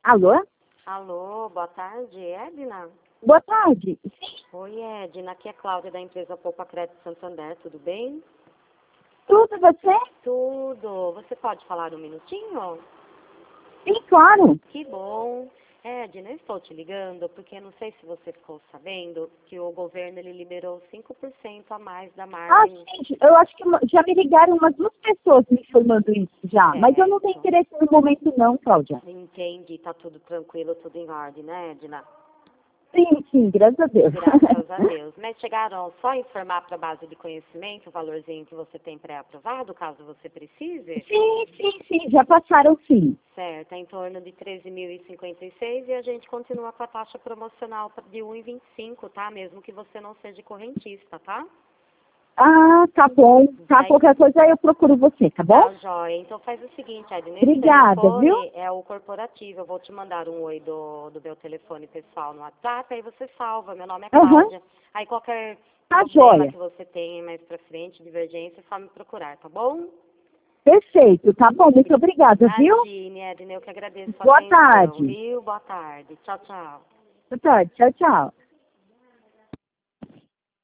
Alô? Alô, boa tarde, Edna? Boa tarde. Sim, Oi, Edna, aqui é Cláudia da empresa Poupa Crédito Santander, tudo bem? tudo você? Tudo. Você pode falar um minutinho? Sim, claro. Que bom. Edna, eu estou te ligando porque não sei se você ficou sabendo que o governo ele liberou 5% a mais da Ah, margem. sim, eu acho que já me ligaram umas 2 pessoas me informando isso já, mas eu não tenho Certo. interesse no momento não, Cláudia. Entendi, tá tudo tranquilo, tudo em ordem, né, Edna? Sim, sim, graças a Deus. Graças a Deus. Mas chegaram só a informar para a base de conhecimento o valorzinho que você tem pré-aprovado, caso você precise? Sim, já passaram sim. Certo, é em torno de 13.056 e a gente continua com a taxa promocional de 1,25, tá? Mesmo que você não seja correntista, tá? Ah, tá bom. Tá, Aí, qualquer coisa eu procuro você, tá bom? tá, joia. Então faz o seguinte, Edna, esse Obrigada, viu? telefone é o corporativo. Eu vou te mandar um oi do meu telefone pessoal no WhatsApp, aí você salva. Meu nome é Aham, Cláudia. Aí qualquer tá problema joia. que você tenha mais pra frente, divergência, é só me procurar, tá bom? Perfeito, tá bom. Muito obrigada, viu? Imagine, Edna, eu que agradeço a Boa atenção, tarde. viu? Boa tarde. Tchau, tchau. Boa tarde. Tchau, tchau.